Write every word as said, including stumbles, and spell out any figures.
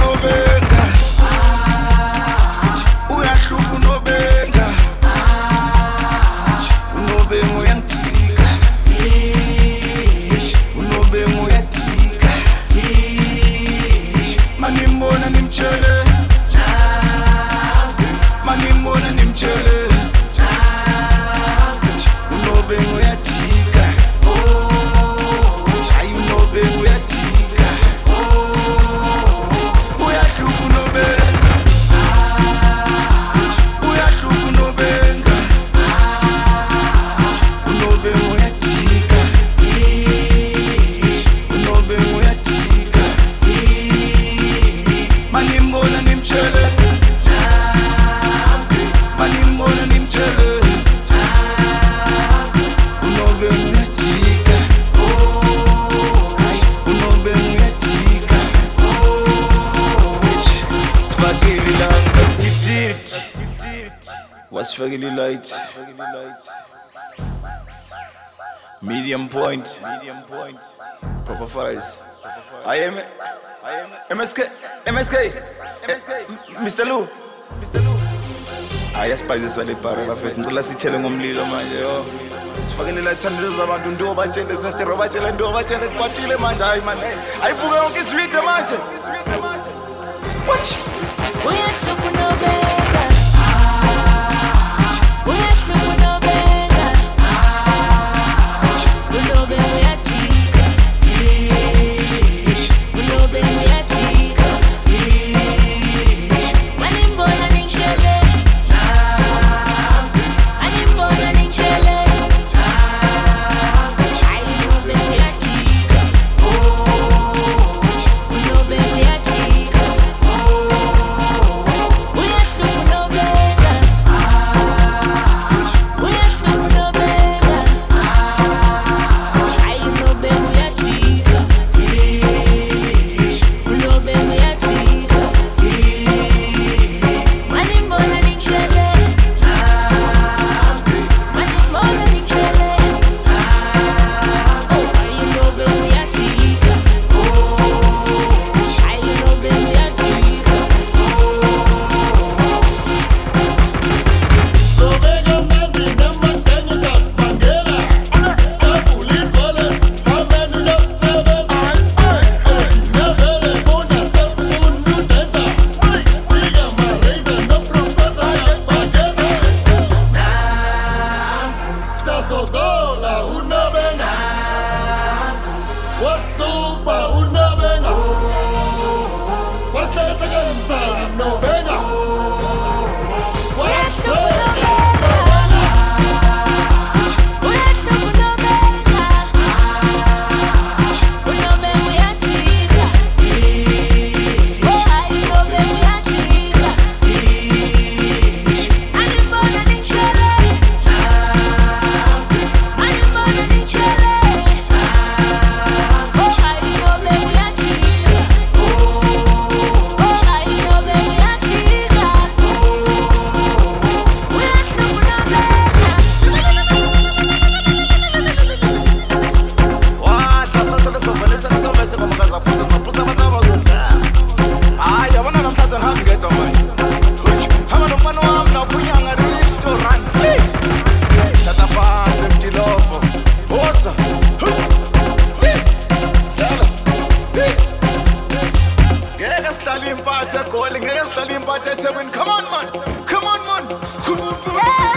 unobenga uyahluka unobenga unobenga uyangitika unobenga uyatika manimbona nimtshele manimbona nimtshele unobenga uyatika hayi unobenga uyatika uyahluka unobenga uyahluka unobenga unobenga uyatika unobenga uyatika manimbona nimtshele manimbona nimtshele unobenga uyatika hayi unobenga uyatika sifakile la kasidididi wasifakile light medium point proper files I am M S K M S K Mister Lou Mister Lou ayasipayisa le bar bafethu ngicela sithele ngomlilo manje yo sifakele la thandelo zabantu ndo batshele sesitero batshele ndo batshele kwatile manje hayi man ayivuke yonke iswide manje watch uyahluka unobenga uyahluka unobenga unobenga uyatika unobenga uyatika manimbona nimtshele manimbona nimtshele hayi unobenga uyatika unobenga uyatika uyahluka unobenga uyahluka unobenga hayi unobenga uyatika unobenga uyatika manimbona nimtshele manimbona nimtshele hayi unobenga uyatika hayi unobenga uyatika Sasodola unobenga wastupa unobenga wathetha kanta unobenga Come on, man. Come on, man. Come on, man.